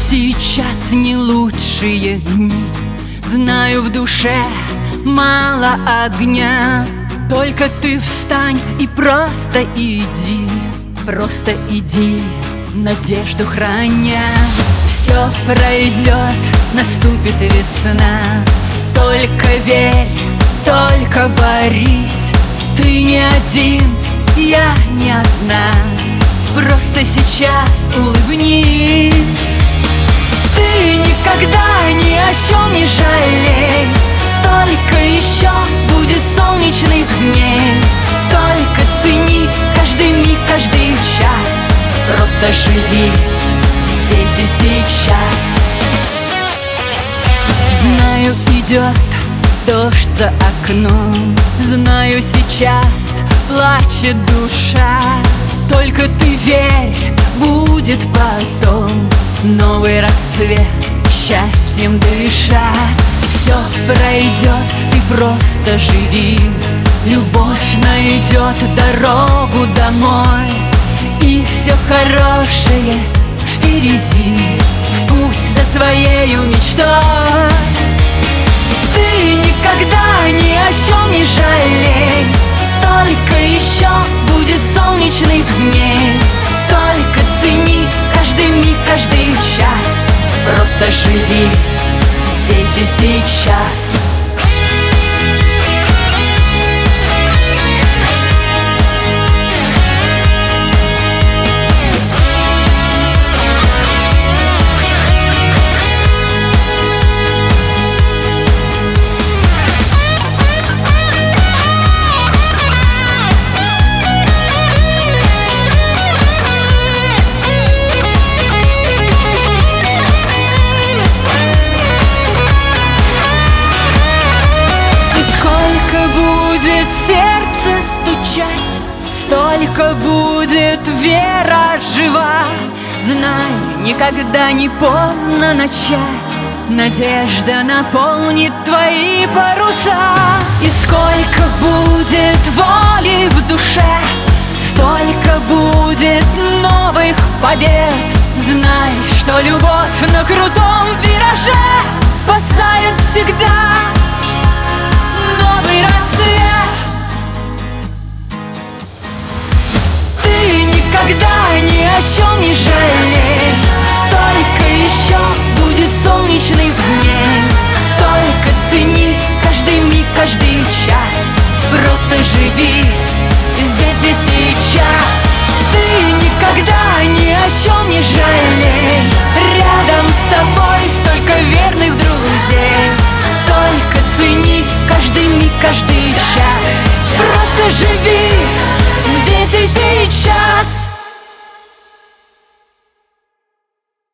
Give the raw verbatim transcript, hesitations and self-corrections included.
Сейчас не лучшие дни, знаю, в душе мало огня. Только ты встань и просто иди, просто иди, надежду храня. Все пройдет, наступит весна. Только верь, только борись. Ты не один, я не одна. Просто сейчас улыбнись. Ты никогда ни о чем не жалей. Столько еще будет солнечных дней. Только цени каждый миг, каждый час. Просто живи здесь и сейчас. Знаю, идет дождь за окном. Знаю, сейчас плачет душа. Только ты верь, будет потом новый рассвет, счастьем дышать. Все пройдет, ты просто живи. Любовь найдет дорогу домой. И все хорошее впереди, в путь за своею мечтой. Ты никогда ни о чем не жалей. Столько еще будет солнечных дней. Только цени каждый миг, каждый час. Просто живи здесь и сейчас. Сердце стучать, столько будет вера жива. Знай, никогда не поздно начать. Надежда наполнит твои паруса. И сколько будет воли в душе, столько будет новых побед. Знай, что любовь на крутом вираже спасает всегда новый рассвет. Никогда ни о чем не жалей. Столько еще будет солнечных дней. Только цени каждый миг, каждый час. Просто живи здесь и сейчас. Ты никогда ни о чем не жалей. Рядом с тобой столько верных друзей. Только цени каждый миг, каждый час. Просто живи.